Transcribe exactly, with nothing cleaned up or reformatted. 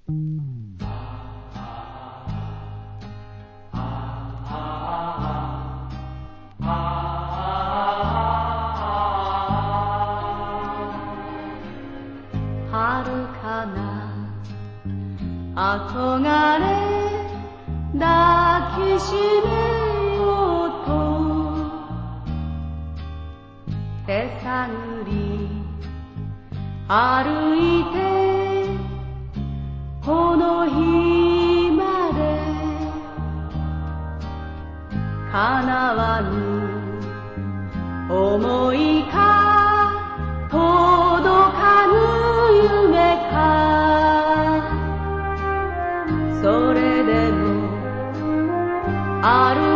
遥かな憧れ抱きしめようと手探り歩いてこの日まで叶わぬ想いか届かぬ夢かそれでもある